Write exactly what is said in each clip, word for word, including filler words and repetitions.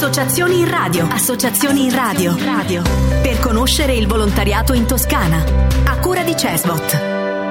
Associazioni in radio. Associazioni in radio. Radio. Per conoscere il volontariato in Toscana. A cura di Cesbot.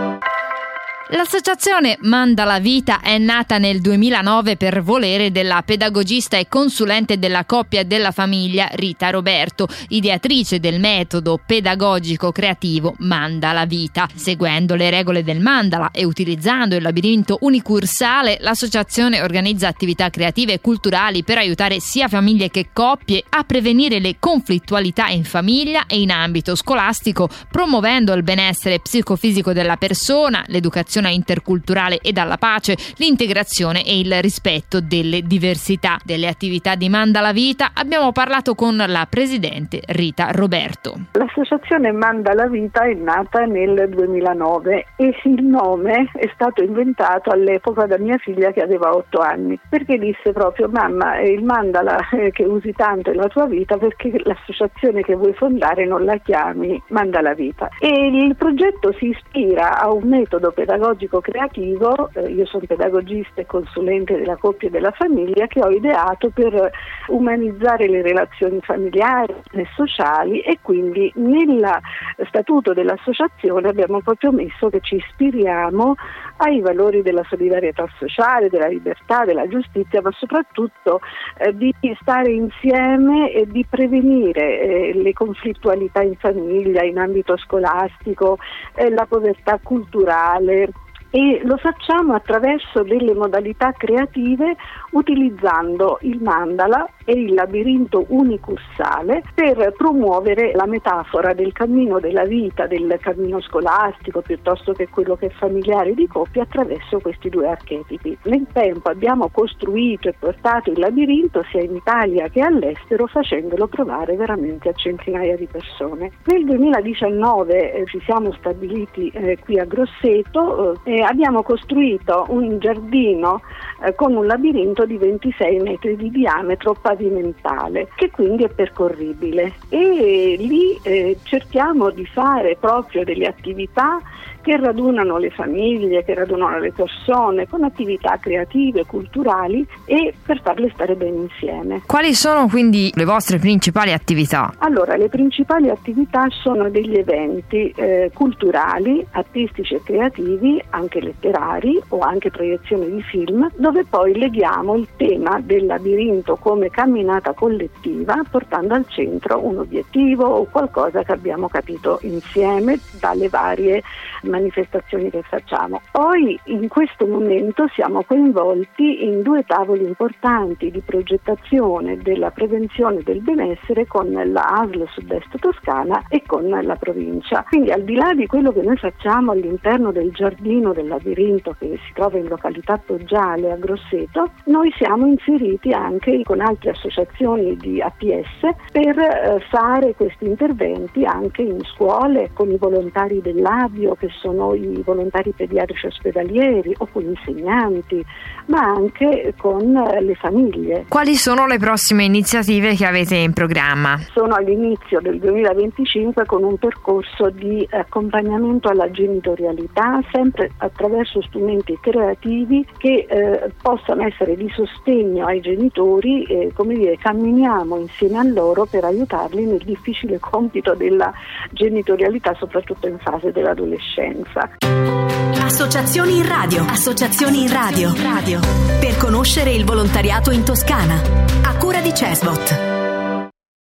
L'associazione Manda la Vita è nata nel duemilanove per volere della pedagogista e consulente della coppia e della famiglia Rita Roberto, ideatrice del metodo pedagogico creativo Manda la Vita. Seguendo le regole del mandala e utilizzando il labirinto unicursale, l'associazione organizza attività creative e culturali per aiutare sia famiglie che coppie a prevenire le conflittualità in famiglia e in ambito scolastico, promuovendo il benessere psicofisico della persona, l'educazione interculturale e alla pace, l'integrazione e il rispetto delle diversità. Delle attività di Manda la Vita abbiamo parlato con la presidente Rita Roberto. L'associazione Manda la Vita è nata nel duemilanove e il nome è stato inventato all'epoca da mia figlia che aveva otto anni, perché disse proprio: mamma, il mandala che usi tanto nella tua vita, perché l'associazione che vuoi fondare non la chiami Manda la Vita? E il progetto si ispira a un metodo pedagogico creativo, eh, io sono pedagogista e consulente della coppia e della famiglia, che ho ideato per umanizzare le relazioni familiari e sociali, e quindi nel statuto dell'associazione abbiamo proprio messo che ci ispiriamo ai valori della solidarietà sociale, della libertà, della giustizia, ma soprattutto eh, di stare insieme e di prevenire eh, le conflittualità in famiglia, in ambito scolastico, eh, la povertà culturale. E lo facciamo attraverso delle modalità creative, utilizzando il mandala e il labirinto unicursale per promuovere la metafora del cammino della vita, del cammino scolastico piuttosto che quello che è familiare di coppia, attraverso questi due archetipi. Nel tempo abbiamo costruito e portato il labirinto sia in Italia che all'estero, facendolo provare veramente a centinaia di persone. Nel duemiladiciannove eh, ci siamo stabiliti eh, qui a Grosseto eh, e abbiamo costruito un giardino eh, con un labirinto di ventisei metri di diametro pavimentale, che quindi è percorribile, e lì eh, cerchiamo di fare proprio delle attività che radunano le famiglie, che radunano le persone, con attività creative, culturali, e per farle stare bene insieme. Quali sono quindi le vostre principali attività? Allora, le principali attività sono degli eventi eh, culturali, artistici e creativi, anche letterari o anche proiezioni di film, dove poi leghiamo il tema del labirinto come camminata collettiva, portando al centro un obiettivo o qualcosa che abbiamo capito insieme dalle varie manifestazioni che facciamo. Poi in questo momento siamo coinvolti in due tavoli importanti di progettazione della prevenzione del benessere con la A S L Sud-Est Toscana e con la provincia. Quindi, al di là di quello che noi facciamo all'interno del giardino del labirinto che si trova in località Poggiale a Grosseto, noi siamo inseriti anche con altre associazioni di A P S per eh, fare questi interventi anche in scuole con i volontari dell'Abio, che sono i volontari pediatrici ospedalieri, o con insegnanti, ma anche con le famiglie. Quali sono le prossime iniziative che avete in programma? Sono all'inizio del duemilaventicinque con un percorso di accompagnamento alla genitorialità, sempre attraverso strumenti creativi che eh, possano essere di sostegno ai genitori, e come dire, camminiamo insieme a loro per aiutarli nel difficile compito della genitorialità, soprattutto in fase dell'adolescenza. Associazioni in radio. Associazioni in radio. Radio. Per conoscere il volontariato in Toscana. A cura di Cesbot.